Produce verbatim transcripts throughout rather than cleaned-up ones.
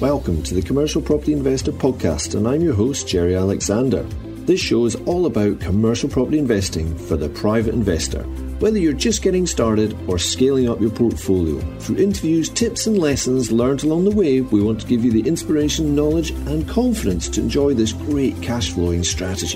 Welcome to the Commercial Property Investor Podcast, and I'm your host, Jerry Alexander. This show is all about commercial property investing for the private investor. Whether you're just getting started or scaling up your portfolio, through interviews, tips and lessons learned along the way, we want to give you the inspiration, knowledge and confidence to enjoy this great cash flowing strategy.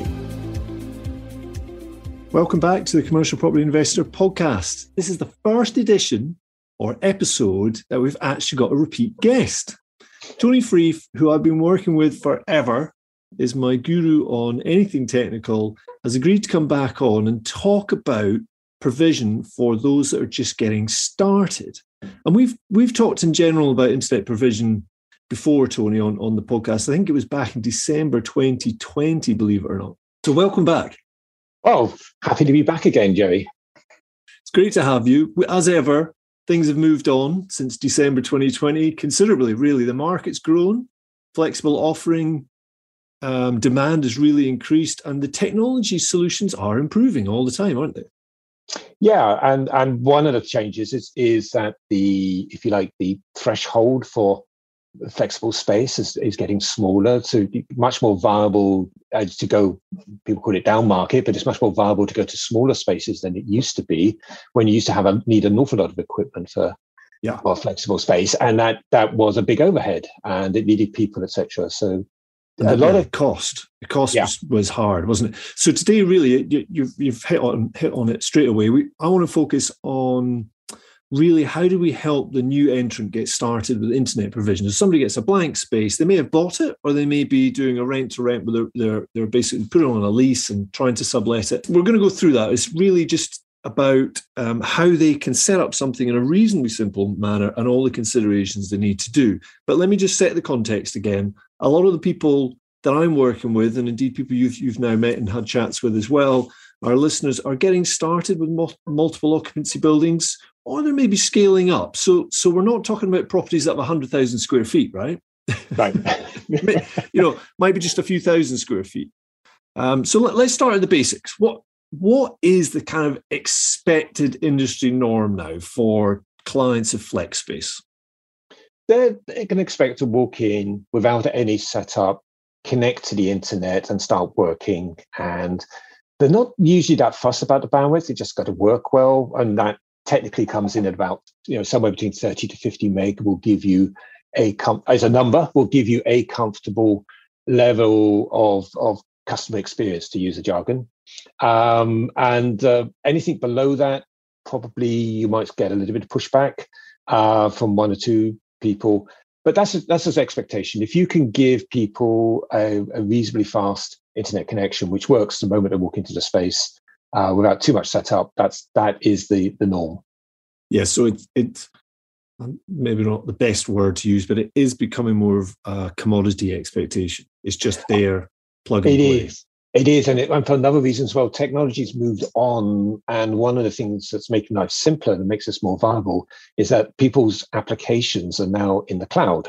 Welcome back to the Commercial Property Investor Podcast. This is the first edition or episode that we've actually got a repeat guest. Tony Freeth, who I've been working with forever, is my guru on anything technical, has agreed to come back on and talk about provision for those that are just getting started. And we've we've talked in general about internet provision before, Tony, on, on the podcast. I think it was back in December twenty twenty, believe it or not. So welcome back. Oh, happy to be back again, Jerry. It's great to have you. As ever, things have moved on since December twenty twenty considerably, really. The market's grown, flexible offering, um, demand has really increased, and the technology solutions are improving all the time, aren't they? Yeah, and and one of the changes is is that the, if you like, the threshold for flexible space is, is getting smaller, so much more viable uh, to go, people call it down market, but it's much more viable to go to smaller spaces than it used to be, when you used to have a, need an awful lot of equipment for, yeah. for flexible space, and that that was a big overhead and it needed people, et cetera. So and a lot yeah, of cost. The cost yeah. was, was hard, wasn't it? So today, really, you, you've you've hit on hit on it straight away. We I want to focus on really, how do we help the new entrant get started with internet provision? If somebody gets a blank space, they may have bought it, or they may be doing a rent to rent where they're, they're, they're basically putting on a lease and trying to sublet it. We're going to go through that. It's really just about um, how they can set up something in a reasonably simple manner and all the considerations they need to do. But let me just set the context again. A lot of the people that I'm working with, and indeed people you've, you've now met and had chats with as well, our listeners are getting started with mul- multiple occupancy buildings, or they're maybe scaling up. So, so we're not talking about properties that have one hundred thousand square feet, right? Right. You know, might be just a few thousand square feet. Um, so let, let's start at the basics. What What is the kind of expected industry norm now for clients of flex space? They're, they can expect to walk in without any setup, connect to the internet and start working. And they're not usually that fussed about the bandwidth. They just got to work well. And that technically comes in at about, you know, somewhere between thirty to fifty meg will give you a, com- as a number, will give you a comfortable level of, of customer experience, to use a jargon. Um, and uh, anything below that, probably you might get a little bit of pushback uh, from one or two people. But that's that's his expectation. If you can give people a, a reasonably fast internet connection, which works the moment they walk into the space uh, without too much setup, that's that is the the norm. Yeah, so it's it's maybe not the best word to use, but it is becoming more of a commodity expectation. It's just there, plug and it play. Is. It is, and, it, and for another reason as well, technology's moved on, and one of the things that's making life simpler and makes us more viable is that people's applications are now in the cloud.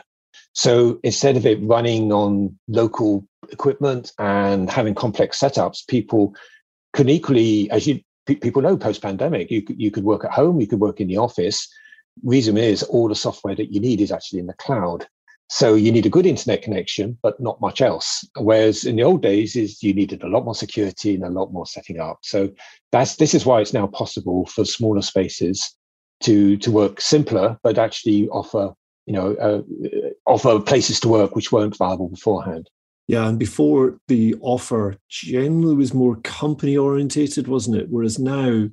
So instead of it running on local equipment and having complex setups, people can equally, as you people know, post-pandemic, you could, you could work at home, you could work in the office. Reason is, all the software that you need is actually in the cloud. So you need a good internet connection, but not much else. Whereas in the old days, is you needed a lot more security and a lot more setting up. So that's this is why it's now possible for smaller spaces to to work simpler, but actually offer you know uh, offer places to work which weren't viable beforehand. Yeah, and before the offer generally was more company orientated, wasn't it? Whereas now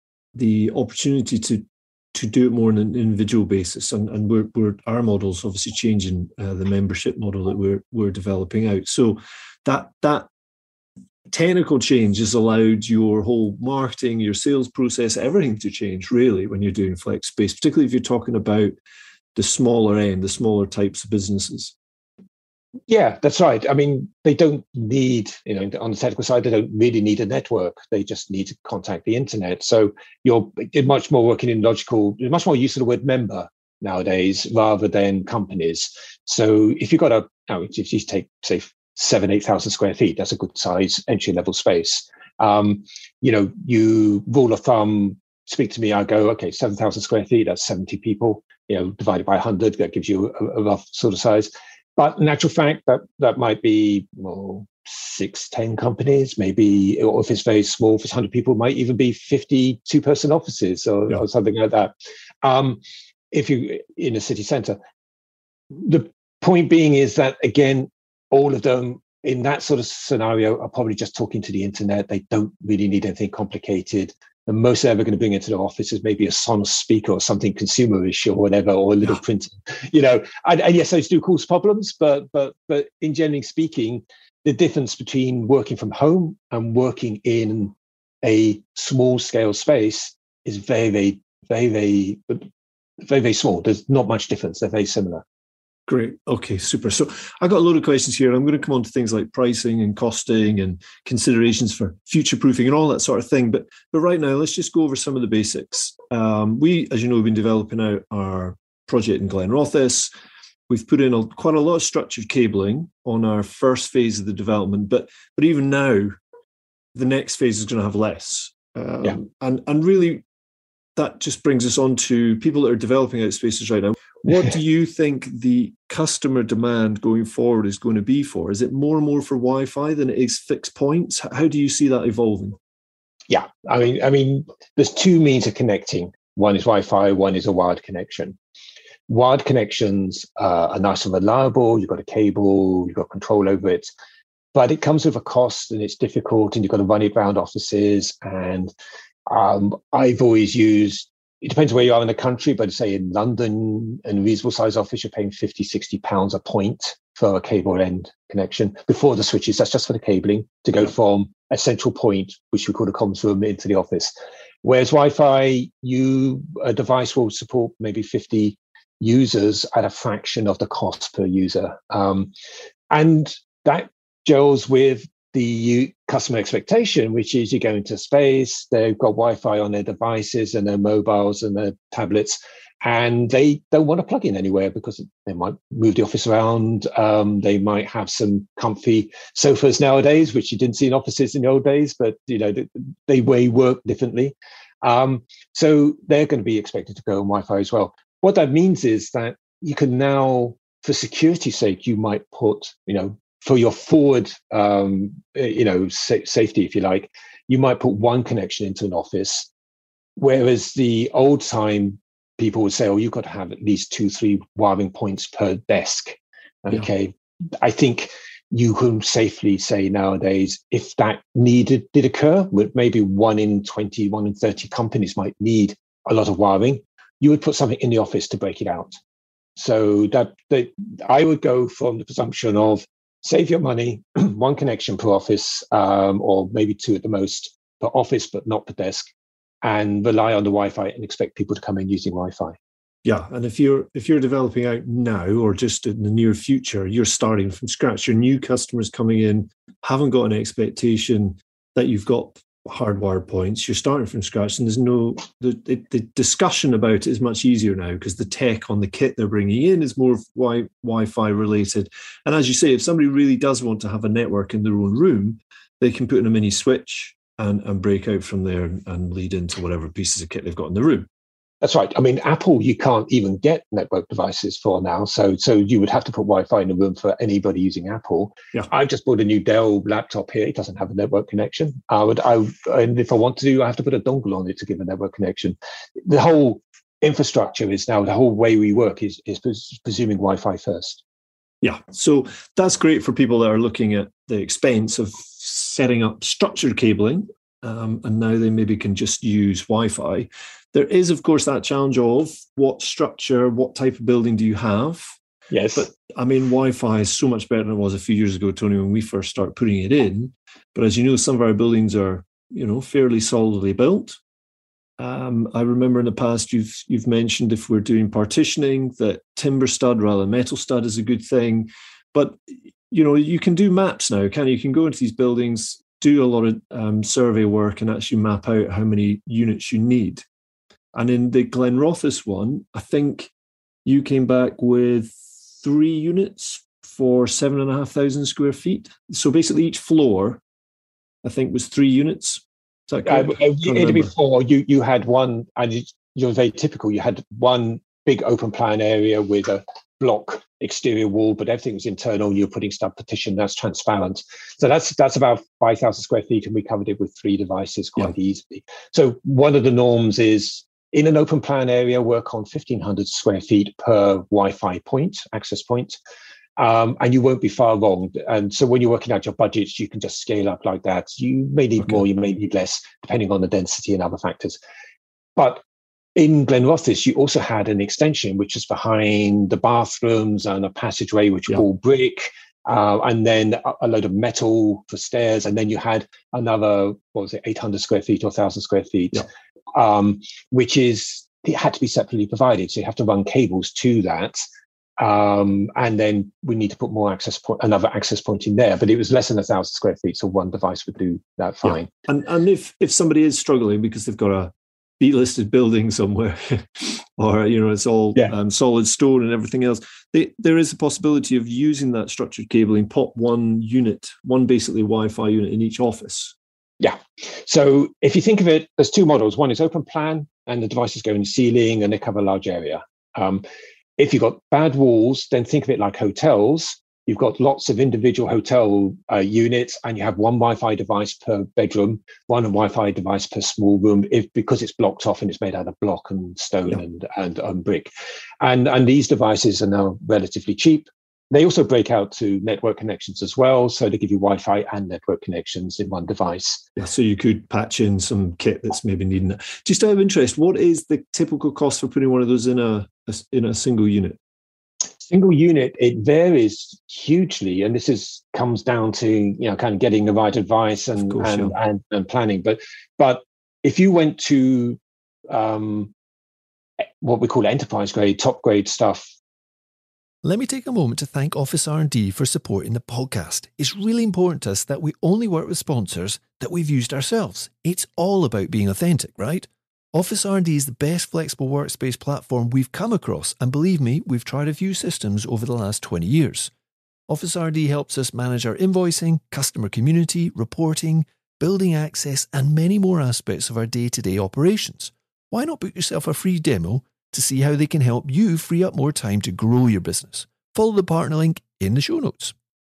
the opportunity to to do it more on an individual basis, and, and we're, we're our model's obviously changing, uh, the membership model that we're we're developing out. So that that technical change has allowed your whole marketing, your sales process, everything to change really when you're doing flex space, particularly if you're talking about the smaller end, the smaller types of businesses. Yeah, that's right. I mean, they don't need, you know, on the technical side, they don't really need a network. They just need to contact the internet. So you're much more working in logical, much more use of the word member nowadays rather than companies. So if you've got a, you know, if you take, say, seven, eight thousand square feet, that's a good size entry level space. Um, you know, you rule of thumb, speak to me, I go, okay, seven thousand square feet, that's seventy people, you know, divided by one hundred, that gives you a, a rough sort of size. But in actual fact, that, that might be, well, six, ten companies, maybe, or if it's very small, if it's one hundred people, it might even be fifty two-person offices or, yeah. or something like that. Um, if you in a city centre. The point being is that, again, all of them in that sort of scenario are probably just talking to the internet. They don't really need anything complicated. The most they're ever going to bring into the office is maybe a Sonos speaker or something consumerish or whatever, or a little yeah. printer. You know, and, and yes, those do cause problems, but but but in generally speaking, the difference between working from home and working in a small scale space is very, very, very, very, very, very small. There's not much difference. They're very similar. Great. Okay, super. So I got a load of questions here. I'm going to come on to things like pricing and costing and considerations for future proofing and all that sort of thing. But but right now, let's just go over some of the basics. Um, we, as you know, have been developing out our project in Glenrothes. We've put in a, quite a lot of structured cabling on our first phase of the development. But but even now, the next phase is going to have less. Um, yeah. And and really, that just brings us on to people that are developing out spaces right now. What do you think the customer demand going forward is going to be for? Is it more and more for Wi-Fi than it is fixed points? How do you see that evolving? Yeah, I mean, I mean, there's two means of connecting. One is Wi-Fi, one is a wired connection. Wired connections uh, are nice and reliable. You've got a cable, you've got control over it, but it comes with a cost and it's difficult, and you've got to run it around offices. And um, I've always used, it depends where you are in the country, but say in London, in a reasonable size office, you're paying fifty, sixty pounds a point for a cable end connection before the switches. That's just for the cabling to go from a central point, which we call the comms room, into the office. Whereas Wi-Fi, you a device will support maybe fifty users at a fraction of the cost per user. Um, and that gels with the customer expectation, which is you go into space, they've got Wi-Fi on their devices and their mobiles and their tablets, and they don't want to plug in anywhere because they might move the office around. Um, they might have some comfy sofas nowadays, which you didn't see in offices in the old days, but you know they, they way work differently. Um, so they're going to be expected to go on Wi-Fi as well. What that means is that you can now, for security's sake, you might put, you know, for your forward, um, you know, sa- safety, if you like, you might put one connection into an office, whereas the old time people would say, oh, you've got to have at least two, three wiring points per desk. Okay. Yeah. I think you can safely say nowadays, if that needed did occur, with maybe one in twenty, one in thirty companies might need a lot of wiring, you would put something in the office to break it out. So that, that I would go from the presumption of save your money, one connection per office, um, or maybe two at the most per office, but not per desk, and rely on the Wi-Fi and expect people to come in using Wi-Fi. Yeah, and if you're if you're developing out now or just in the near future, you're starting from scratch. Your new customers coming in haven't got an expectation that you've got hardwired points. You're starting from scratch, and there's no the, the discussion about it is much easier now because the tech on the kit they're bringing in is more wi- Wi-Fi related. And as you say, if somebody really does want to have a network in their own room, they can put in a mini switch and, and break out from there and, and lead into whatever pieces of kit they've got in the room. That's right. I mean, Apple, you can't even get network devices for now. So so you would have to put Wi-Fi in the room for anybody using Apple. Yeah. I've just bought a new Dell laptop here. It doesn't have a network connection. I would, I, and if I want to, I have to put a dongle on it to give a network connection. The whole infrastructure is now, the whole way we work is, is presuming Wi-Fi first. Yeah. So that's great for people that are looking at the expense of setting up structured cabling. Um, and now they maybe can just use Wi-Fi. There is, of course, that challenge of what structure, what type of building do you have? Yes. But, I mean, Wi-Fi is so much better than it was a few years ago, Tony, when we first started putting it in. But as you know, some of our buildings are, you know, fairly solidly built. Um, I remember in the past you've you've mentioned if we're doing partitioning that timber stud rather than metal stud is a good thing. But, you know, you can do maps now, can you? You can go into these buildings, do a lot of um, survey work and actually map out how many units you need. And in the Glenrothes one, I think you came back with three units for seven and a half thousand square feet. So basically each floor, I think, was three units. Is that correct? Uh, it'd be four. You, you had one, and you're very typical. You had one big open plan area with a block exterior wall, but everything was internal. You're putting stuff partition that's transparent. So that's that's about five thousand square feet, and we covered it with three devices quite yeah. easily. So one of the norms is in an open plan area, work on fifteen hundred square feet per Wi-Fi point, access point. Um, and you won't be far wrong. And so when you're working out your budgets, you can just scale up like that. You may need okay. more, you may need less, depending on the density and other factors. But in Glenrothes, you also had an extension, which is behind the bathrooms and a passageway, which yeah. were all brick, uh, and then a, a load of metal for stairs. And then you had another, what was it, eight hundred square feet or one thousand square feet, yeah. um, which is, it had to be separately provided. So you have to run cables to that. Um, and then we need to put more access point, another access point in there, but it was less than a thousand square feet, so one device would do that fine. Yeah. And and if if somebody is struggling because they've got a B-listed building somewhere, or you know it's all yeah. um, solid stone and everything else, they, there is a possibility of using that structured cabling. Pop one unit, one basically Wi-Fi unit in each office. Yeah. So if you think of it, there's two models. One is open plan, and the devices go in the ceiling and they cover a large area. Um, If you've got bad walls, then think of it like hotels. You've got lots of individual hotel uh, units, and you have one Wi-Fi device per bedroom, one Wi-Fi device per small room, if because it's blocked off and it's made out of block and stone yeah. and and um, brick. And and these devices are now relatively cheap. They also break out to network connections as well, so they give you Wi-Fi and network connections in one device. Yeah, so you could patch in some kit that's maybe needing it. Just out of interest, what is the typical cost for putting one of those in a, a in a single unit? Single unit, it varies hugely, and this is comes down to you know kind of getting the right advice and course, and, yeah. and and planning. But but if you went to um, what we call enterprise grade, top grade stuff. Let me take a moment to thank Office R and D for supporting the podcast. It's really important to us that we only work with sponsors that we've used ourselves. It's all about being authentic, right? Office R and D is the best flexible workspace platform we've come across, and believe me, we've tried a few systems over the last twenty years. Office R and D helps us manage our invoicing, customer community, reporting, building access, and many more aspects of our day-to-day operations. Why not book yourself a free demo to see how they can help you free up more time to grow your business? Follow the partner link in the show notes.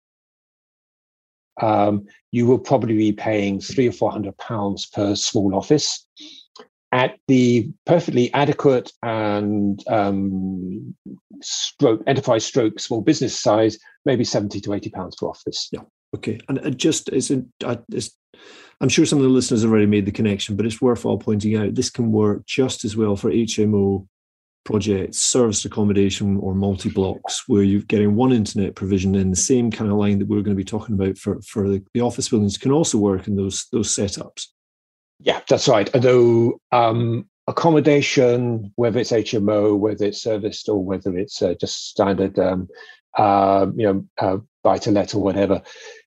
Um, you will probably be paying three or four hundred pounds per small office. At the perfectly adequate and um, stroke enterprise stroke small business size, maybe seventy to eighty pounds per office. Yeah. Okay. And it just isn't. I'm sure some of the listeners have already made the connection, but it's worthwhile pointing out this can work just as well for H M O projects, serviced accommodation, or multi-blocks, where you're getting one internet provision in the same kind of line that we're going to be talking about for, for the, the office buildings can also work in those those setups. Yeah, that's right. Although um, accommodation, whether it's H M O, whether it's serviced, or whether it's uh, just standard, um, uh, you know, uh, buy-to-let or whatever,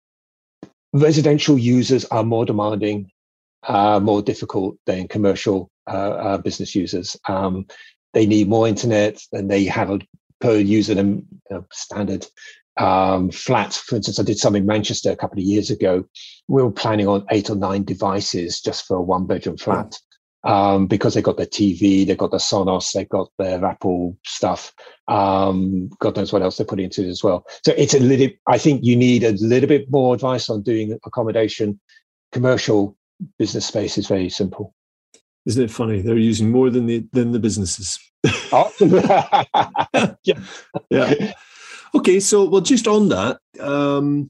residential users are more demanding, uh, more difficult than commercial uh, uh, business users. Um, they need more internet than they have a per user than you know, standard um, flat. For instance, I did some in Manchester a couple of years ago. We were planning on eight or nine devices just for a one-bedroom flat. Um, because they got their T V, they got their Sonos, they got their Apple stuff. Um, God knows what else they put into it as well. So it's a little. I think you need a little bit more advice on doing accommodation. Commercial business space is very simple. Isn't it funny? They're using more than the than the businesses. Oh. yeah, yeah. Okay, so well, just on that, um,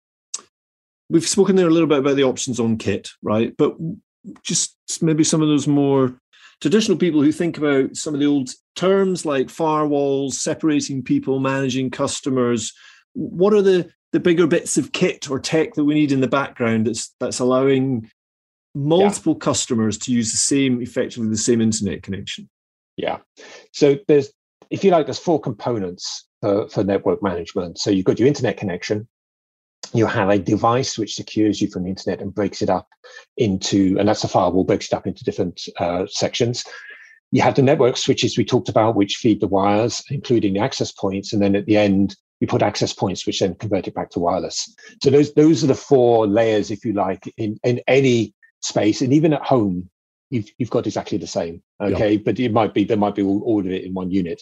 we've spoken there a little bit about the options on kit, right? But just maybe some of those more traditional people who think about some of the old terms like firewalls, separating people, managing customers. What are the, the bigger bits of kit or tech that we need in the background that's that's allowing multiple yeah. customers to use the same, effectively the same internet connection? Yeah. So there's, if you like, there's four components for, for network management. So you've got your internet connection. You have a device which secures you from the internet and breaks it up into, and that's a firewall, breaks it up into different uh, sections. You have the network switches we talked about, which feed the wires, including the access points. And then at the end, you put access points, which then convert it back to wireless. So those those are the four layers, if you like, in, in any space. And even at home, you've you've got exactly the same. Okay, yeah. but it might be there might be all, all of it in one unit.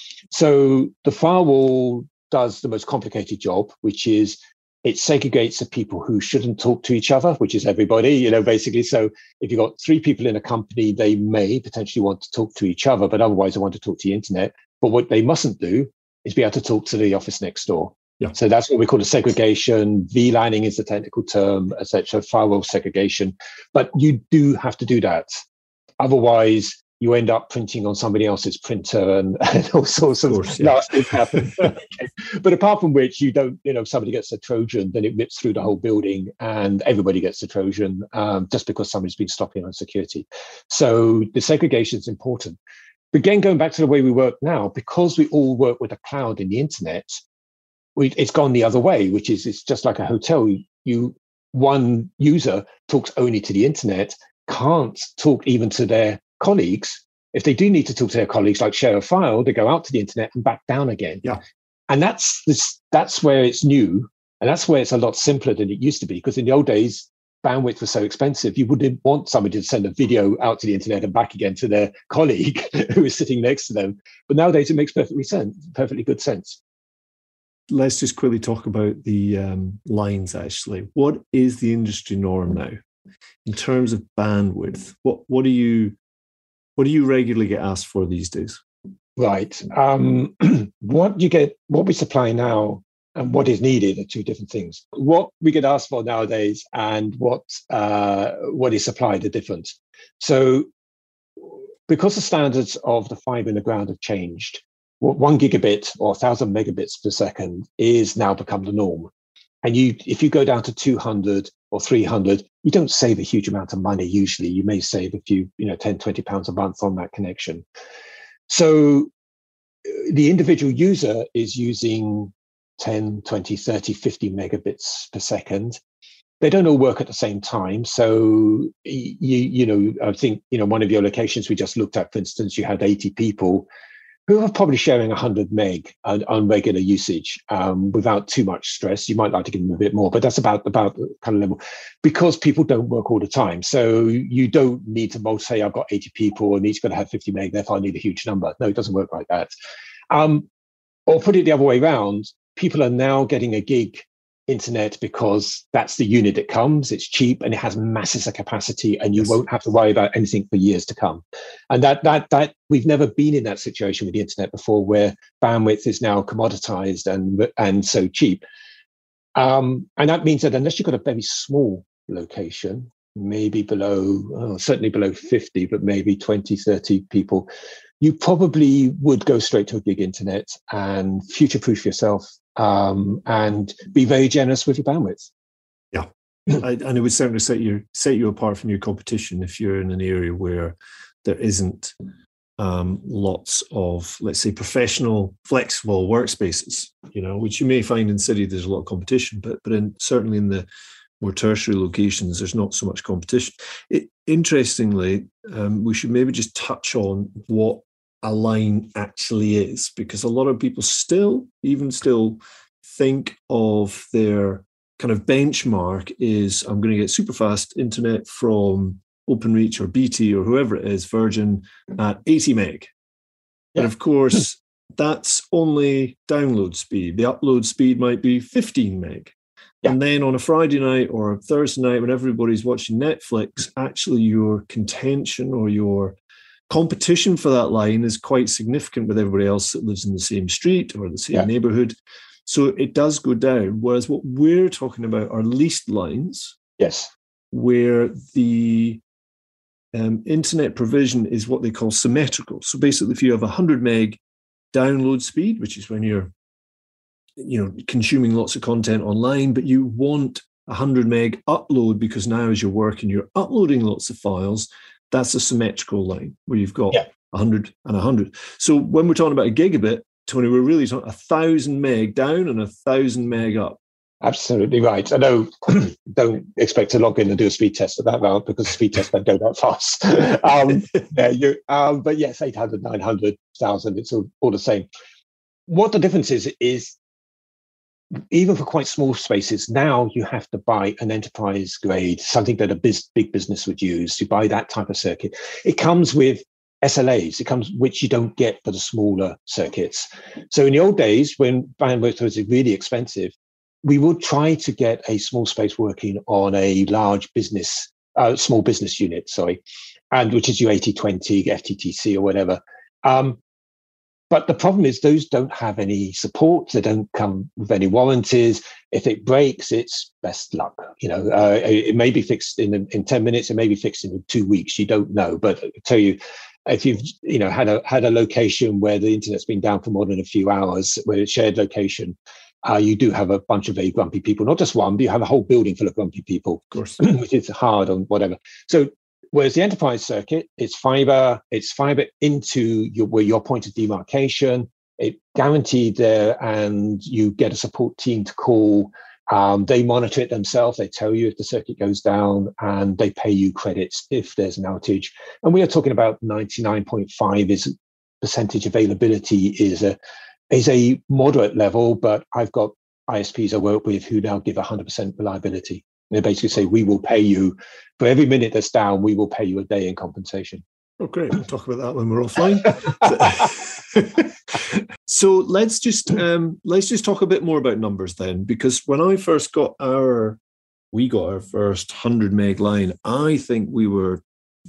So the firewall does the most complicated job, which is it segregates the people who shouldn't talk to each other, which is everybody, you know, basically. So if you've got three people in a company, they may potentially want to talk to each other, but otherwise they want to talk to the internet. But what they mustn't do is be able to talk to the office next door. Yeah. So that's what we call a segregation. V LANing is the technical term, et cetera, firewall segregation. But you do have to do that. Otherwise, you end up printing on somebody else's printer and, and all sorts of, of course, yeah. nasty things happen. Okay. But apart from which, you don't, you know, if somebody gets a Trojan, then it rips through the whole building and everybody gets the Trojan um, just because somebody's been stopping on security. So the segregation is important. But again, going back to the way we work now, because we all work with the cloud and the internet, we, it's gone the other way, which is it's just like a hotel. You, one user talks only to the internet, can't talk even to their colleagues. If they do need to talk to their colleagues, like share a file, they go out to the internet and back down again. Yeah. And that's this, that's where it's new. And that's where it's a lot simpler than it used to be. Because in the old days, bandwidth was so expensive, you wouldn't want somebody to send a video out to the internet and back again to their colleague who is sitting next to them. But nowadays it makes perfectly sense, perfectly good sense. Let's just quickly talk about the um, lines, actually. What is the industry norm now in terms of bandwidth? What what do you what do you regularly get asked for these days? Right. Um, what you get, what we supply now and what is needed are two different things. What we get asked for nowadays and what uh, what is supplied are different. So because the standards of the fiber in the ground have changed, what one gigabit or a thousand megabits per second is now become the norm. And you, if you go down to two hundred or three hundred, you don't save a huge amount of money. Usually you may save a few, you know, ten, twenty pounds a month on that connection. So the individual user is using ten, twenty, thirty, fifty megabits per second. They don't all work at the same time. So, you, you know, I think, you know, one of your locations we just looked at, for instance, you had eighty people who are probably sharing one hundred meg on, on regular usage um, without too much stress. You might like to give them a bit more, but that's about, about the kind of level, because people don't work all the time. So you don't need to say, I've got eighty people and each got to have fifty meg, therefore I need a huge number. No, it doesn't work like that. Um, or put it the other way around, people are now getting a gig internet because that's the unit that comes, it's cheap and it has masses of capacity and you yes. won't have to worry about anything for years to come. And that that that we've never been in that situation with the internet before, where bandwidth is now commoditized and and so cheap. Um, and that means that unless you've got a very small location, maybe below, oh, certainly below fifty, but maybe twenty, thirty people, you probably would go straight to a gig internet and future-proof yourself um, and be very generous with your bandwidth. Yeah, I, and it would certainly set you set you apart from your competition if you're in an area where there isn't um, lots of, let's say, professional, flexible workspaces. You know, which you may find in city there's a lot of competition, but but in, certainly in the more tertiary locations, there's not so much competition. It, interestingly, um, we should maybe just touch on what a line actually is, because a lot of people still, even still, think of their kind of benchmark is, I'm going to get super fast internet from OpenReach or B T or whoever it is, Virgin, at eighty meg. Yeah. And of course, that's only download speed. The upload speed might be fifteen meg. Yeah. And then on a Friday night or a Thursday night when everybody's watching Netflix, actually your contention or your competition for that line is quite significant with everybody else that lives in the same street or the same yeah. neighborhood. So it does go down. Whereas what we're talking about are leased lines. Yes. Where the um, internet provision is what they call symmetrical. So basically, if you have a one hundred meg download speed, which is when you're you know, consuming lots of content online, but you want a one hundred meg upload because now as you're working, you're uploading lots of files. That's a symmetrical line where you've got yeah. one hundred and one hundred. So when we're talking about a gigabit, Tony, we're really talking a thousand meg down and a thousand meg up. Absolutely right. I know, don't expect to log in and do a speed test of that route because speed tests don't go that fast. um, yeah, you, um, but yes, eight hundred, nine hundred, one thousand, it's all, all the same. What the difference is, is even for quite small spaces, now you have to buy an enterprise grade, something that a biz, big business would use. You buy that type of circuit. It comes with S L As, it comes, which you don't get for the smaller circuits. So in the old days, when bandwidth was really expensive, we would try to get a small space working on a large business, uh, small business unit, sorry, and which is your eighty twenty, F T T C or whatever. Um, But the problem is those don't have any support. They don't come with any warranties. If it breaks, it's best luck. You know, uh, it may be fixed in in ten minutes. It may be fixed in two weeks. You don't know. But I tell you, if you've you know had a had a location where the internet's been down for more than a few hours, where it's shared location, uh, you do have a bunch of very grumpy people. Not just one, but you have a whole building full of grumpy people, of course, which is hard on whatever. So. Whereas the enterprise circuit, it's fiber, it's fiber into your, where your point of demarcation, it guaranteed there, and you get a support team to call. Um, they monitor it themselves. They tell you if the circuit goes down, and they pay you credits if there's an outage. And we are talking about ninety-nine point five is percentage availability is a is a moderate level, but I've got I S Ps I work with who now give one hundred percent reliability. They basically say, we will pay you for every minute that's down, we will pay you a day in compensation. Oh, great. We'll talk about that when we're offline. So let's just um, let's just talk a bit more about numbers then, because when I first got our, we got our first one hundred meg line, I think we were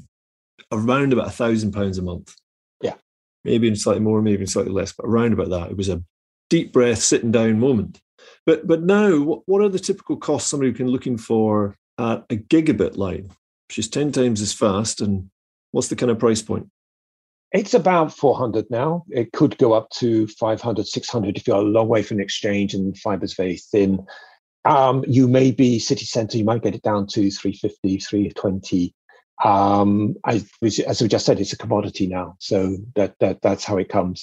around about a thousand pounds a month. Yeah. Maybe slightly more, maybe slightly less, but around about that. It was a deep breath, sitting down moment. But but now, what, what are the typical costs somebody can looking for at a gigabit line, which is ten times as fast, and what's the kind of price point? It's about four hundred now. It could go up to five hundred, six hundred if you're a long way from the exchange and fiber's very thin. Um, you may be city centre, you might get it down to three fifty, three twenty. Um, I, as we just said, it's a commodity now, so that that that's how it comes.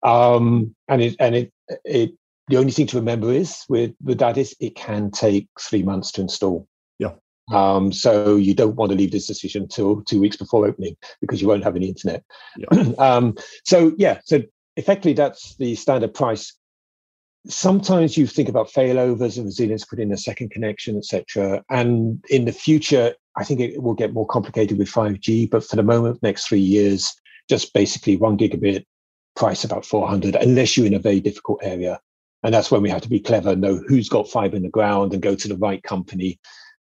Um, and it and it it. The only thing to remember is with, with that is it can take three months to install. Yeah. Um, so you don't want to leave this decision till two weeks before opening because you won't have any internet. Yeah. um, so yeah, so effectively that's the standard price. Sometimes you think about failovers and resilience, put in a second connection, et cetera. And in the future, I think it will get more complicated with five G. But for the moment, next three years, just basically one gigabit price about four hundred, unless you're in a very difficult area. And that's when we have to be clever, know who's got fiber in the ground and go to the right company.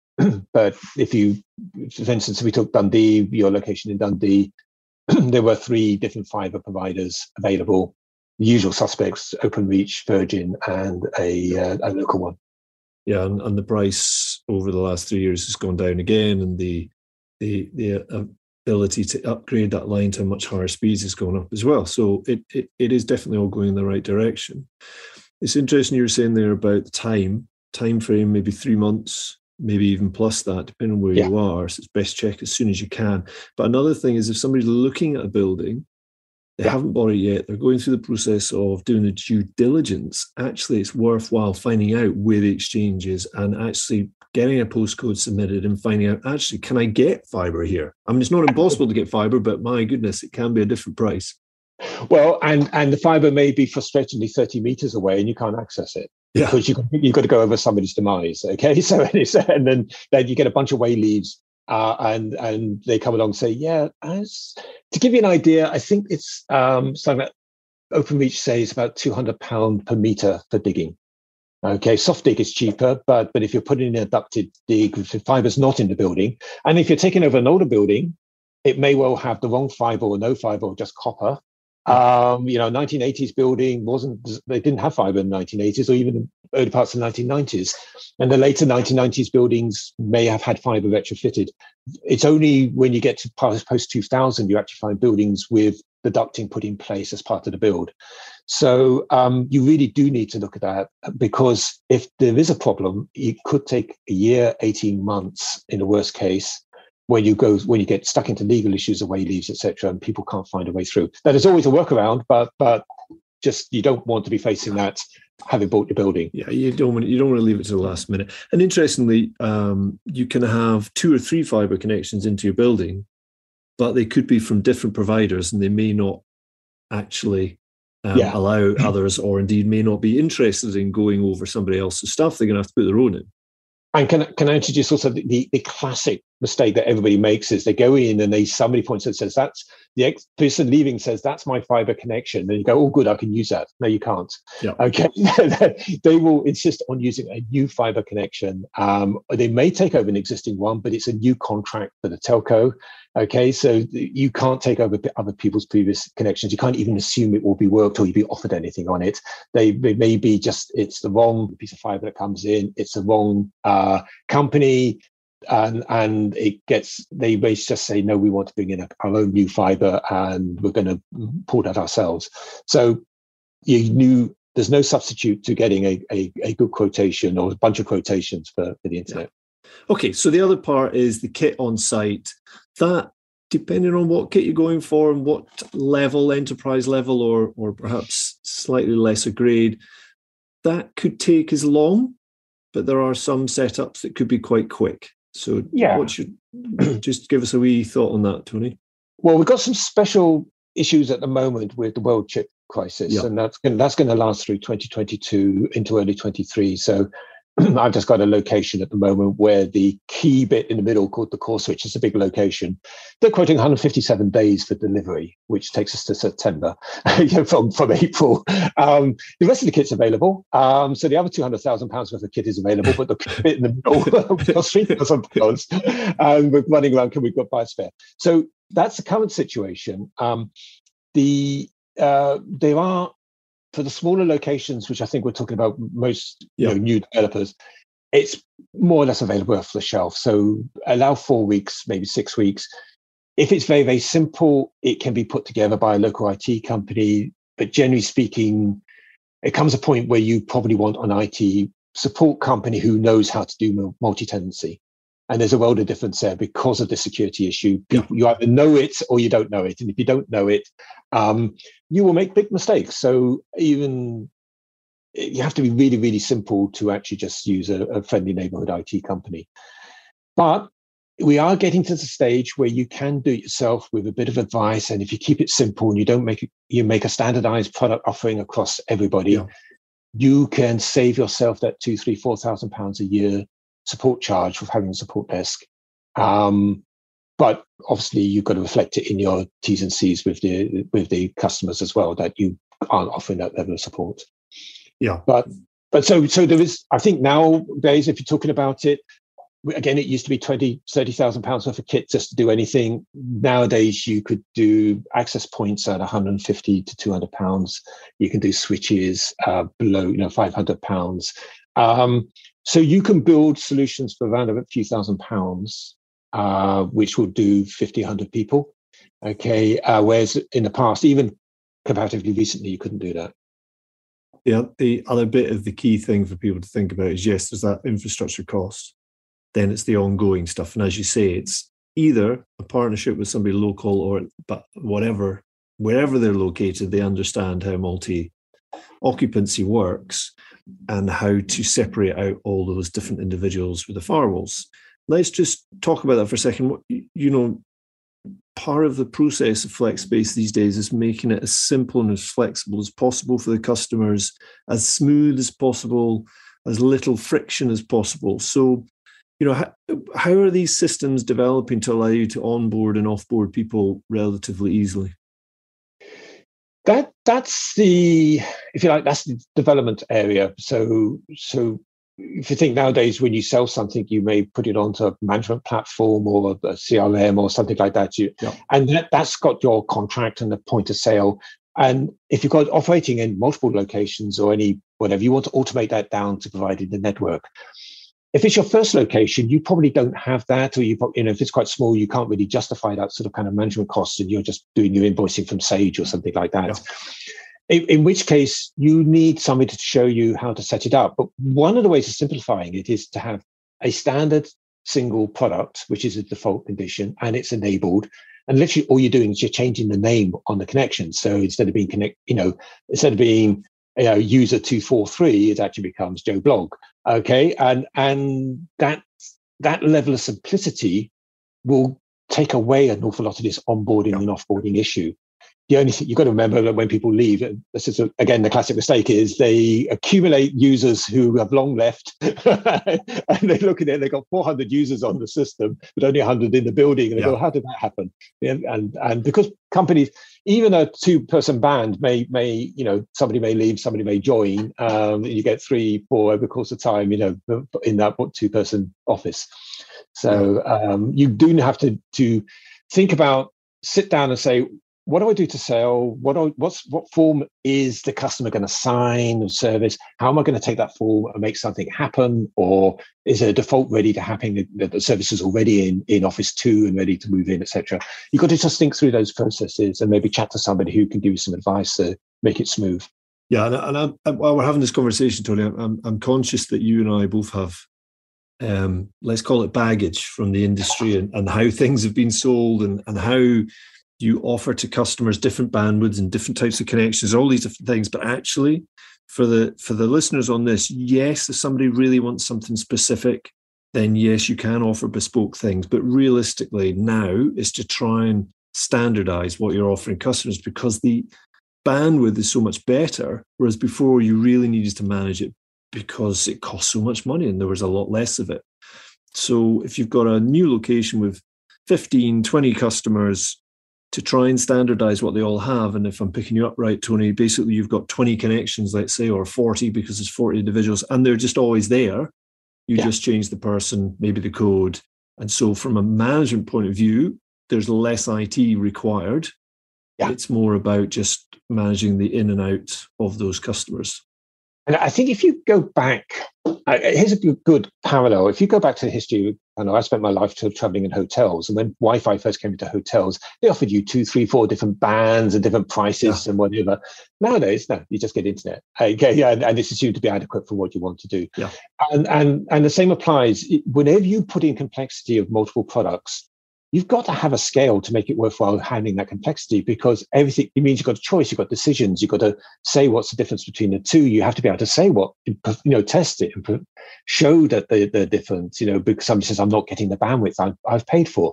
But if you, for instance, if we took Dundee, your location in Dundee, there were three different fiber providers available. The usual suspects, Openreach, Virgin, and a, uh, a local one. Yeah, and, and the price over the last three years has gone down again, and the the the uh, ability to upgrade that line to much higher speeds is going up as well. So it, it it is definitely all going in the right direction. It's interesting you were saying there about the time, time frame, maybe three months, maybe even plus that, depending on where yeah. you are. So it's best check as soon as you can. But another thing is if somebody's looking at a building, they yeah. haven't bought it yet, they're going through the process of doing the due diligence, actually it's worthwhile finding out where the exchange is and actually getting a postcode submitted and finding out, actually, can I get fibre here? I mean, it's not impossible to get fibre, but my goodness, it can be a different price. Well, and and the fibre may be frustratingly thirty meters away and you can't access it yeah. because you, you've got to go over somebody's demise. Okay, so and then, then you get a bunch of way leaves uh, and and they come along and say, yeah, as, to give you an idea, I think it's um, something that Openreach says about two hundred pounds per meter for digging. Okay, soft dig is cheaper, but but if you're putting in a ducted dig, if the fiber's not in the building, and if you're taking over an older building, it may well have the wrong fiber or no fiber or just copper. Um, you know, nineteen eighties building wasn't, they didn't have fiber in the nineteen eighties or even early parts of the nineteen nineties. And the later nineteen nineties buildings may have had fiber retrofitted. It's only when you get to post two thousand, you actually find buildings with the ducting put in place as part of the build. So um, you really do need to look at that, because if there is a problem, it could take a year, eighteen months in the worst case, when you go when you get stuck into legal issues, away leaves, et cetera, and people can't find a way through. That is always a workaround, but but just you don't want to be facing that having bought your building. Yeah, you don't want you don't want to leave it to the last minute. And interestingly, um, you can have two or three fiber connections into your building, but they could be from different providers, and they may not actually um, yeah. allow others, or indeed may not be interested in going over somebody else's stuff. They're going to have to put their own in. And can, can I introduce also the, the, the classic mistake that everybody makes is they go in and they somebody points and says, that's the ex person leaving says, that's my fiber connection. And you go, oh, good, I can use that. No, you can't. Yeah. Okay. They will insist on using a new fiber connection. Um, they may take over an existing one, but it's a new contract for the telco. Okay. So you can't take over other people's previous connections. You can't even assume it will be worked or you'll be offered anything on it. They, they may be just, it's the wrong piece of fiber that comes in. It's the wrong uh, company. And and it gets, they may just say, no, we want to bring in a, our own new fiber and we're going to pull that ourselves. So you knew there's no substitute to getting a, a, a good quotation or a bunch of quotations for, for the internet. Yeah. Okay, so the other part is the kit on site. That, depending on what kit you're going for and what level, enterprise level, or or perhaps slightly lesser grade, that could take as long, but there are some setups that could be quite quick. So yeah, what should just give us a wee thought on that, Tony? Well, we've got some special issues at the moment with the world chip crisis, yeah. and that's going that's going to last through twenty twenty-two into early twenty-three. So I've just got a location at the moment where the key bit in the middle, called the core switch, is a big location. They're quoting one hundred fifty-seven days for delivery, which takes us to September from, from April. Um, the rest of the kit's available. Um, so the other two hundred thousand pounds worth of kit is available, but the bit in the middle costs three thousand pounds. And we're running around, can we go buy a spare? So that's the current situation. Um, the uh, there are, for the smaller locations, which I think we're talking about most yeah. you know, new developers, it's more or less available off the shelf. So allow four weeks, maybe six weeks. If it's very, very simple, it can be put together by a local I T company. But generally speaking, it comes a point where you probably want an I T support company who knows how to do multi-tenancy. And there's a world of difference there because of the security issue. People, you either know it or you don't know it. And if you don't know it, um, you will make big mistakes. So even you have to be really, really simple to actually just use a, a friendly neighborhood I T company. But we are getting to the stage where you can do it yourself with a bit of advice. And if you keep it simple and you don't make it, you make a standardized product offering across everybody, yeah. you can save yourself that two, three, four thousand pounds a year support charge of having a support desk. Um, but obviously you've got to reflect it in your T's and C's with the with the customers as well, that you aren't offering that level of support. Yeah. But but so so there is, I think nowadays, if you're talking about it, again, it used to be twenty, thirty thousand pounds worth of kit just to do anything. Nowadays, you could do access points at one hundred fifty to two hundred pounds. You can do switches uh, below, you know, five hundred pounds. Um, so you can build solutions for around a few thousand pounds, uh, which will do fifty, one hundred people. Okay. Uh, whereas in the past, even comparatively recently, you couldn't do that. Yeah. The other bit of the key thing for people to think about is, yes, there's that infrastructure cost. Then it's the ongoing stuff. And as you say, it's either a partnership with somebody local or, but whatever, wherever they're located, they understand how multi-occupancy works and how to separate out all those different individuals with the firewalls. Let's just talk about that for a second. You know, part of the process of FlexSpace these days is making it as simple and as flexible as possible for the customers, as smooth as possible, as little friction as possible. So, you know, how, how are these systems developing to allow you to onboard and offboard people relatively easily? That that's the, if you like, that's the development area. So so if you think nowadays when you sell something, you may put it onto a management platform or a C R M or something like that. You, yeah. And that, that's got your contract and the point of sale. And if you've got operating in multiple locations or any whatever, you want to automate that down to providing the network. If it's your first location, you probably don't have that, or you, you know, if it's quite small, you can't really justify that sort of kind of management costs, and you're just doing your invoicing from Sage or something like that. Yeah. In, in which case, you need somebody to show you how to set it up. But one of the ways of simplifying it is to have a standard single product, which is a default condition, and it's enabled. And literally, all you're doing is you're changing the name on the connection. So instead of being connect, you know, instead of being you know, user two forty-three, it actually becomes Joe Blog. Okay, and and that that level of simplicity will take away an awful lot of this onboarding yeah. and offboarding issue. the only thing you've got to remember that when people leave, this is a, again the classic mistake is they accumulate users who have long left, and they look at it. They've got four hundred users on the system, but only one hundred in the building, and they yeah. go, "How did that happen?" Yeah, and and because companies, even a two-person band may may you know somebody may leave, somebody may join, um, and you get three, four over the course of time, you know, in that two-person office. So um, you do have to to think about, sit down and say, what do I do to sell? What do I, what's what form is the customer going to sign of service? How am I going to take that form and make something happen? Or is it a default ready to happen? The, the service is already in, in Office two and ready to move in, et cetera. You've got to just think through those processes and maybe chat to somebody who can give you some advice to make it smooth. Yeah, and, and I, I, while we're having this conversation, Tony, I'm, I'm conscious that you and I both have, um, let's call it baggage from the industry and, and how things have been sold and, and how you offer to customers different bandwidths and different types of connections, all these different things. But actually, for the for the listeners on this, yes, if somebody really wants something specific, then yes, you can offer bespoke things. But realistically, now is to try and standardize what you're offering customers, because the bandwidth is so much better, whereas before you really needed to manage it because it cost so much money and there was a lot less of it. So if you've got a new location with fifteen, twenty customers, to try and standardize what they all have. And if I'm picking you up right, Tony, basically you've got twenty connections, let's say, or forty, because there's forty individuals, and they're just always there. You yeah. just change the person, maybe the code. And so from a management point of view, there's less I T required. Yeah. It's more about just managing the in and out of those customers. And I think if you go back, uh, here's a good parallel. If you go back to the history, I know I spent my life traveling in hotels, and when Wi-Fi first came into hotels, they offered you two, three, four different bands and different prices yeah. and whatever. Nowadays, no, you just get internet. Okay, yeah, and, and it's assumed to be adequate for what you want to do. Yeah. And and and the same applies whenever you put in complexity of multiple products. You've got to have a scale to make it worthwhile handling that complexity, because everything, it means you've got a choice, you've got decisions, you've got to say what's the difference between the two. You have to be able to say what, you know, test it and show that the, the difference, you know, because somebody says, I'm not getting the bandwidth I've, I've paid for.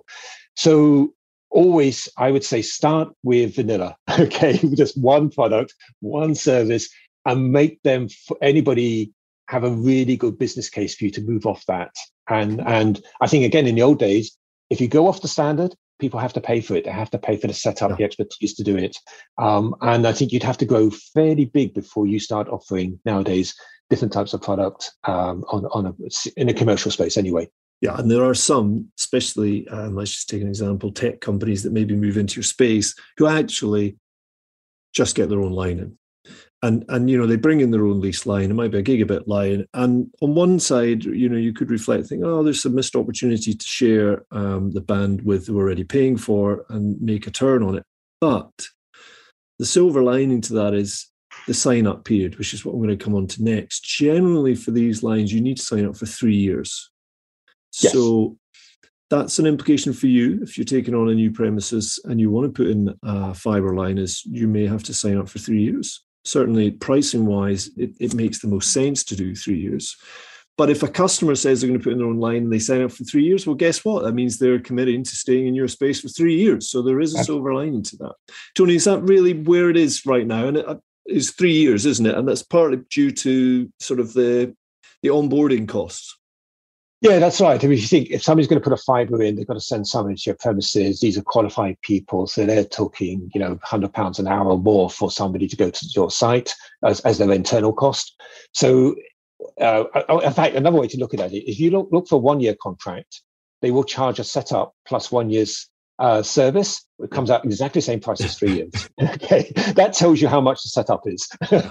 So always, I would say, start with vanilla, okay, just one product, one service, and make them, for anybody, have a really good business case for you to move off that. And, and I think, again, in the old days, if you go off the standard, people have to pay for it. They have to pay for the setup, yeah. the expertise to do it. Um, and I think you'd have to grow fairly big before you start offering nowadays different types of product um, on, on a, in a commercial space anyway. Yeah, and there are some, especially, um, let's just take an example, tech companies that maybe move into your space who actually just get their own line in. And, and you know, they bring in their own lease line. It might be a gigabit line. And on one side, you know, you could reflect, think, oh, there's some missed opportunity to share um, the bandwidth we're already paying for and make a turn on it. But the silver lining to that is the sign-up period, which is what I'm going to come on to next. Generally, for these lines, you need to sign up for three years. Yes. So that's an implication for you if you're taking on a new premises and you want to put in a fiber line, is you may have to sign up for three years. Certainly, pricing-wise, it, it makes the most sense to do three years. But if a customer says they're going to put in their own line and they sign up for three years, well, guess what? That means they're committing to staying in your space for three years. So there is a silver lining to that. Tony, is that really where it is right now? And it is three years, isn't it? And that's partly due to sort of the the onboarding costs. Yeah, that's right. I mean, if you think if somebody's going to put a fiber in, they've got to send someone into your premises. These are qualified people, so they're talking, you know, one hundred pounds an hour or more for somebody to go to your site as, as their internal cost. So, uh, in fact, another way to look at it, if you look, look for a one-year contract, they will charge a setup plus one year's uh, service. It comes out exactly the same price as three years. Okay, that tells you how much the setup is.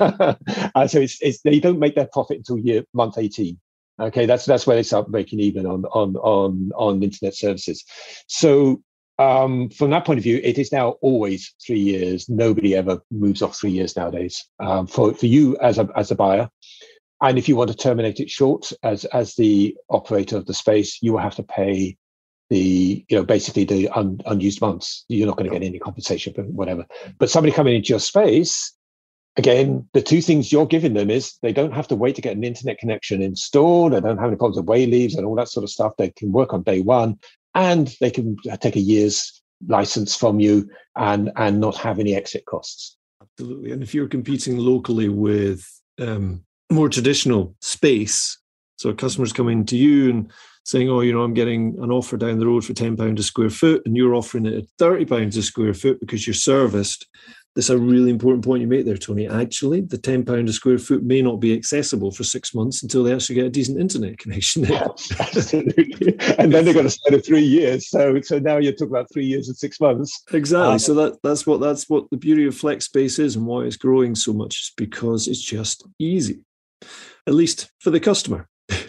uh, so it's, it's they don't make their profit until year month eighteen. Okay, that's that's where they start breaking even on on on on internet services. So um, from that point of view, it is now always three years. Nobody ever moves off three years nowadays. Um, for for you as a as a buyer, and if you want to terminate it short as as the operator of the space, you will have to pay the you know basically the un, unused months. You're not going to get any compensation for whatever. But somebody coming into your space. Again, the two things you're giving them is they don't have to wait to get an internet connection installed. They don't have any problems with way leaves and all that sort of stuff. They can work on day one, and they can take a year's license from you and and not have any exit costs. Absolutely. And if you're competing locally with um, more traditional space, so customers coming to you and saying, oh, you know, I'm getting an offer down the road for ten pounds a square foot, and you're offering it at thirty pounds a square foot because you're serviced. That's a really important point you make there, Tony. Actually, the ten pounds a square foot may not be accessible for six months until they actually get a decent internet connection. Absolutely. And then they're going to spend it three years. So so now you're talking about three years and six months. Exactly. Um, so that that's what that's what the beauty of flex space is, and why it's growing so much, is because it's just easy, at least for the customer.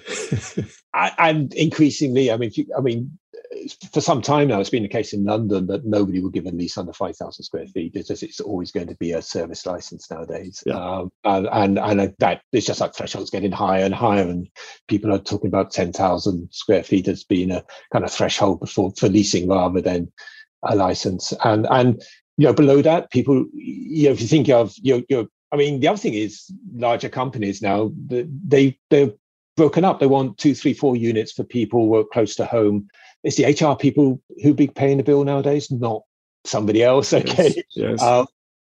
I, and increasingly, I mean, if you, I mean, for some time now, it's been the case in London that nobody will give a lease under five thousand square feet. It's just, it's always going to be a service license nowadays. Yeah. Um, and, and, and that it's just like thresholds getting higher and higher. And people are talking about ten thousand square feet as being a kind of threshold before, for leasing rather than a license. And, and, you know, below that, people, you know, if you think of your, your, I mean, the other thing is larger companies now, they, they're broken up. They want two, three, four units for people who are close to home. It's the H R people who be paying the bill nowadays, not somebody else. Okay. Yes. Yes. Uh,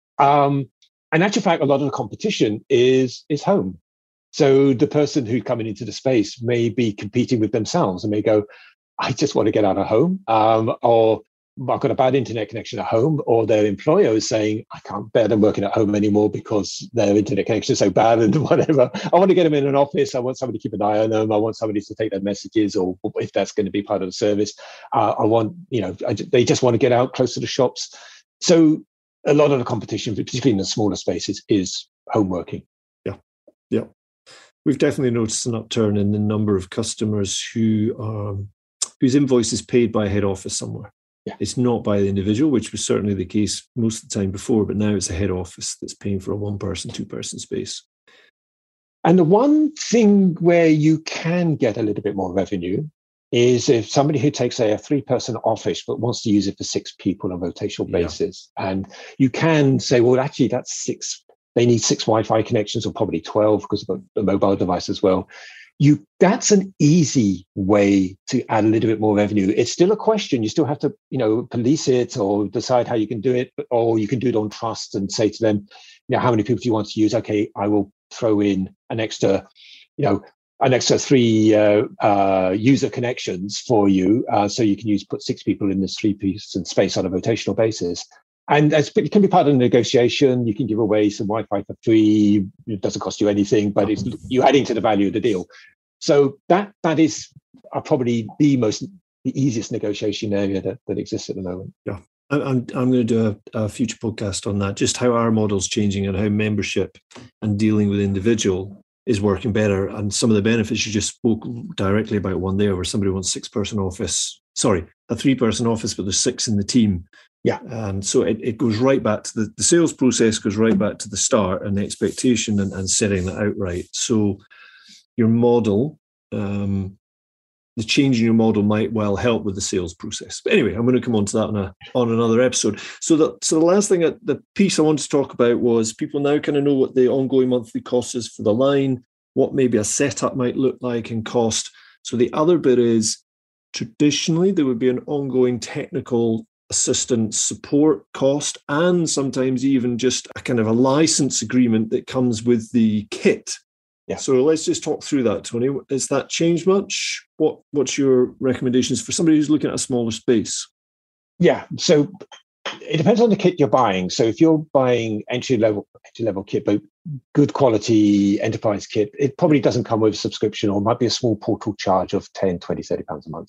um, and actual fact, a lot of the competition is is home. So the person who's coming into the space may be competing with themselves and may go, I just want to get out of home, um, or I've got a bad internet connection at home, or their employer is saying, I can't bear them working at home anymore because their internet connection is so bad and whatever. I want to get them in an office. I want somebody to keep an eye on them. I want somebody to take their messages, or if that's going to be part of the service. Uh, I want, you know, I, they just want to get out close to the shops. So a lot of the competition, particularly in the smaller spaces, is home working. Yeah, yeah. We've definitely noticed an upturn in the number of customers who um, whose invoice is paid by a head office somewhere. Yeah. It's not by the individual, which was certainly the case most of the time before, but now it's a head office that's paying for a one-person, two-person space. And the one thing where you can get a little bit more revenue is if somebody who takes, say, a three-person office but wants to use it for six people on a rotational basis. Yeah. And you can say, well, actually, that's six. They need six Wi-Fi connections, or probably twelve because of the mobile device as well. You that's an easy way to add a little bit more revenue. It's still a question. You still have to, you know, police it or decide how you can do it, or you can do it on trust and say to them, you know, how many people do you want to use? Okay, I will throw in an extra, you know, an extra three uh, uh, user connections for you, uh, so you can use put six people in this three-piece space on a rotational basis. And as, it can be part of the negotiation. You can give away some Wi-Fi for free. It doesn't cost you anything, but it's you're adding to the value of the deal. So that that is uh, probably the most the easiest negotiation area that, that exists at the moment. Yeah, I'm I'm going to do a, a future podcast on that, just how our model's changing and how membership and dealing with individual is working better, and some of the benefits you just spoke directly about. One there, where somebody wants six-person office, sorry, a three-person office, but there's six in the team. Yeah. And so it, it goes right back to the, the sales process, goes right back to the start and the expectation and, and setting that out right. So your model, um, the change in your model might well help with the sales process. But anyway, I'm going to come on to that on, a, on another episode. So the, so the last thing, the piece I wanted to talk about was people now kind of know what the ongoing monthly cost is for the line, what maybe a setup might look like and cost. So the other bit is traditionally there would be an ongoing technical assistance support cost, and sometimes even just a kind of a license agreement that comes with the kit. Yeah. So let's just talk through that, Tony. Has that changed much? What What's your recommendations for somebody who's looking at a smaller space? Yeah. So it depends on the kit you're buying. So if you're buying entry level entry level kit, but good quality enterprise kit, it probably doesn't come with a subscription, or might be a small portal charge of ten, twenty, thirty pounds a month.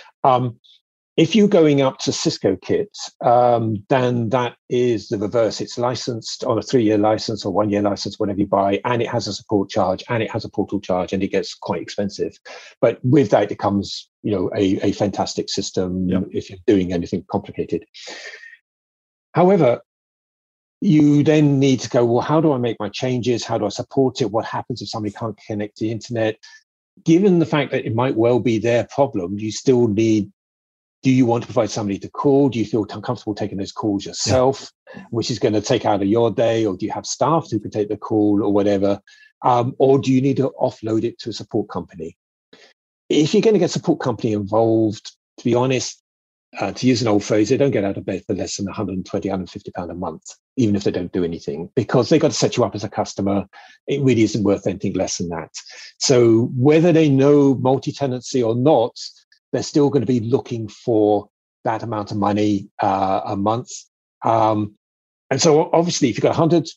Um, If you're going up to Cisco kits, um, then that is the reverse. It's licensed on a three-year license or one-year license, whatever you buy, and it has a support charge, and it has a portal charge, and it gets quite expensive. But with that, it comes, you know, a, a fantastic system. Yep. If you're doing anything complicated. However, you then need to go, well, how do I make my changes? How do I support it? What happens if somebody can't connect to the internet? Given the fact that it might well be their problem, you still need. Do you want to provide somebody to call? Do you feel comfortable taking those calls yourself, yeah. which is going to take out of your day? Or do you have staff who can take the call or whatever? Um, or do you need to offload it to a support company? If you're going to get a support company involved, to be honest, uh, to use an old phrase, they don't get out of bed for less than one hundred twenty, one hundred fifty pounds a month, even if they don't do anything, because they've got to set you up as a customer. It really isn't worth anything less than that. So whether they know multi-tenancy or not, they're still going to be looking for that amount of money uh, a month. Um, and so obviously, if you've got one hundred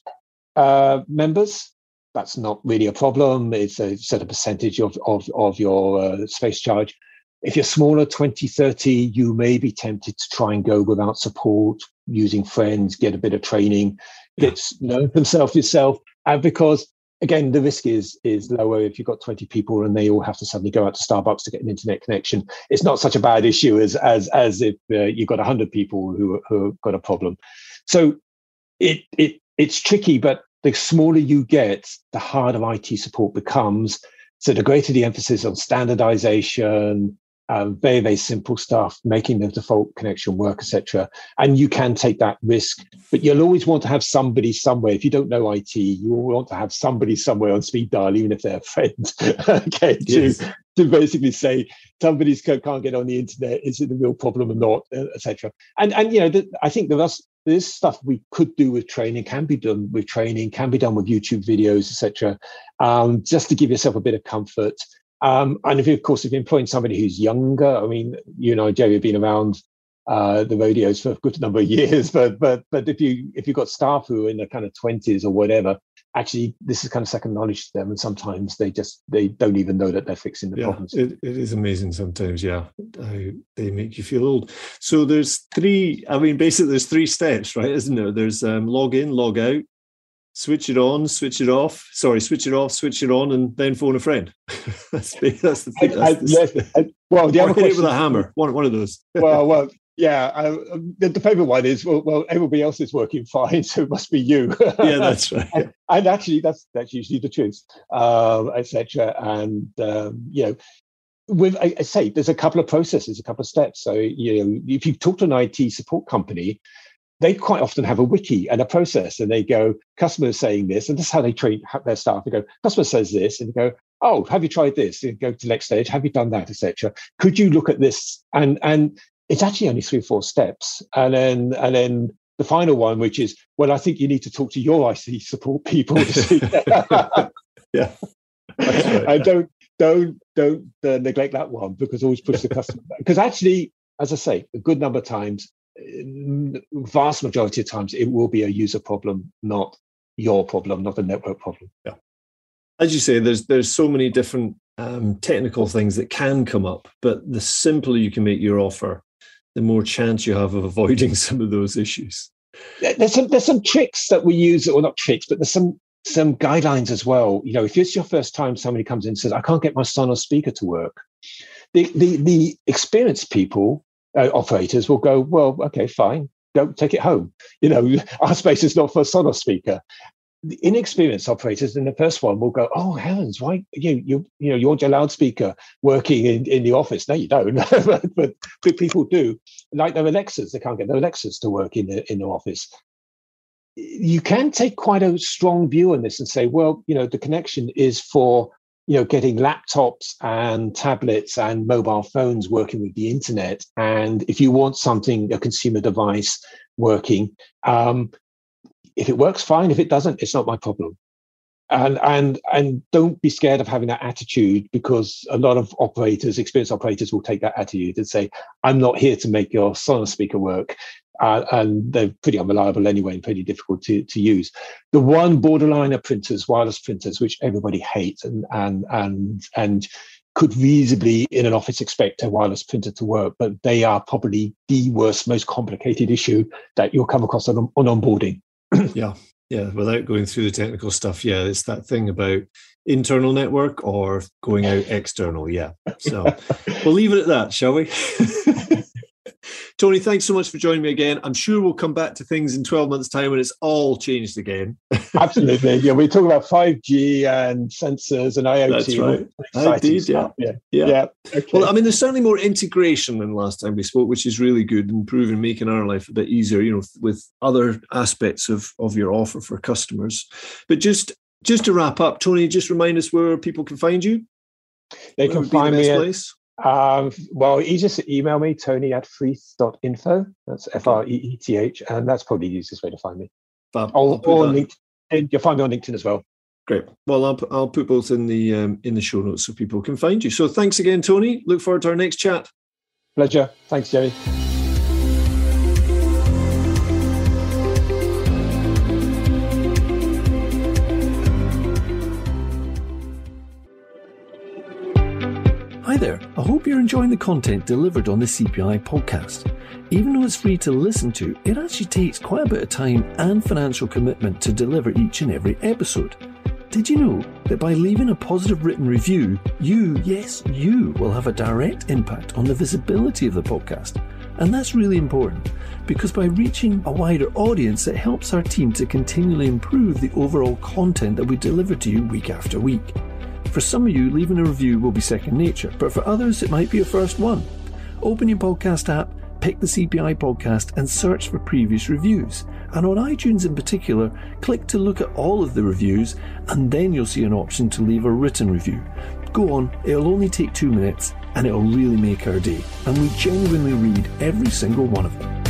uh, members, that's not really a problem. It's a set a percentage of, of, of your uh, space charge. If you're smaller, twenty, thirty, you may be tempted to try and go without support, using friends, get a bit of training, get to know themselves yourself. And because, again, the risk is, is lower if you've got twenty people and they all have to suddenly go out to Starbucks to get an internet connection. It's not such a bad issue as as, as if uh, you've got one hundred people who, who have got a problem. So it it it's tricky, but the smaller you get, the harder I T support becomes. So the greater the emphasis on standardization, um, very, very simple stuff, making the default connection work, et cetera. And you can take that risk, but you'll always want to have somebody somewhere. If you don't know I T, you will want to have somebody somewhere on speed dial, even if they're a friend, okay, yes. to, to basically say, somebody can't get on the internet, is it a real problem or not, et cetera. And, and you know, the, I think there was, this stuff we could do with training, can be done with training, can be done with YouTube videos, et cetera, um, just to give yourself a bit of comfort. Um, and if you, of course, if you're employing somebody who's younger, I mean, you and I, Jerry, have been around uh, the rodeos for a good number of years, but but but if you if you've got staff who are in their kind of twenties or whatever, actually this is kind of second knowledge to them, and sometimes they just they don't even know that they're fixing the yeah, problems. It, it is amazing sometimes, yeah, how they make you feel old. So there's three. I mean, basically, there's three steps, right? Isn't there? There's um, log in, log out, switch it on, switch it off. Sorry, switch it off, switch it on, and then phone a friend. that's, the, that's the thing. That's I, the, yes, I, well, the other hit question it with a hammer. One one of those. well, well. Yeah, I, the, the favourite one is, well, well, everybody else is working fine, so it must be you. Yeah, that's right. and, and actually, that's that's usually the truth, um, et cetera. And, um, you know, with, I, I say, there's a couple of processes, a couple of steps. So, you know, if you talk to an I T support company, they quite often have a wiki and a process, and they go, customer saying this, and this is how they treat their staff. They go, customer says this, and they go, oh, have you tried this? And go to the next stage, have you done that, et cetera. Could you look at this? And and it's actually only three or four steps. And then and then the final one, which is, well, I think you need to talk to your I T support people to see. Yeah. Right. And don't don't don't uh, neglect that one, because always push the customer back. Because actually, as I say, a good number of times, vast majority of times, it will be a user problem, not your problem, not a network problem. Yeah. As you say, there's there's so many different um, technical things that can come up, but the simpler you can make your offer, the more chance you have of avoiding some of those issues. There's some there's some tricks that we use, or not tricks, but there's some some guidelines as well. You know, if it's your first time somebody comes in and says, I can't get my Sonos speaker to work, the the, the experienced people, uh, operators will go, well, okay, fine, go take it home. You know, our space is not for a Sonos speaker. The inexperienced operators in the first one will go, oh heavens, why you you you know you want your loudspeaker working in, in the office? No, you don't. but, but people do. Like their Alexas, they can't get their Alexas to work in the in the office. You can take quite a strong view on this and say, well, you know, the connection is for, you know, getting laptops and tablets and mobile phones working with the internet. And if you want something, a consumer device working, um, if it works, fine. If it doesn't, it's not my problem. And and and don't be scared of having that attitude, because a lot of operators, experienced operators, will take that attitude and say, I'm not here to make your Sonos speaker work. Uh, and they're pretty unreliable anyway and pretty difficult to, to use. The one borderline are printers, wireless printers, which everybody hates and and and and could reasonably in an office expect a wireless printer to work, but they are probably the worst, most complicated issue that you'll come across on, on onboarding. Yeah, yeah. Without going through the technical stuff, yeah, it's that thing about internal network or going out external. Yeah. So we'll leave it at that, shall we? Tony, thanks so much for joining me again. I'm sure we'll come back to things in twelve months' time when it's all changed again. Absolutely. Yeah, we talk about five G and sensors and I O T. That's right. Indeed, yeah. yeah. Yeah. yeah. Okay. Well, I mean, there's certainly more integration than last time we spoke, which is really good, and improving, making our life a bit easier, you know, with other aspects of, of your offer for customers. But just just to wrap up, Tony, just remind us where people can find you. They can find me at, Um, well, easiest to email me, Tony at freeth dot info. That's F R E E T H, and that's probably the easiest way to find me. Fab. Or, or LinkedIn. You'll find me on LinkedIn as well. Great. Well, I'll, I'll put both in the um, in the show notes so people can find you. So thanks again, Tony. Look forward to our next chat. Pleasure. Thanks, Jerry. Hi there, I hope you're enjoying the content delivered on the C P I podcast. Even though it's free to listen to, it actually takes quite a bit of time and financial commitment to deliver each and every episode. Did you know that by leaving a positive written review, you, yes, you will have a direct impact on the visibility of the podcast? And that's really important, because by reaching a wider audience, it helps our team to continually improve the overall content that we deliver to you week after week. For some of you, leaving a review will be second nature, but for others, it might be a first one. Open your podcast app, pick the C P I podcast and search for previous reviews. And on iTunes in particular, click to look at all of the reviews, and then you'll see an option to leave a written review. Go on, it'll only take two minutes and it'll really make our day. And we genuinely read every single one of them.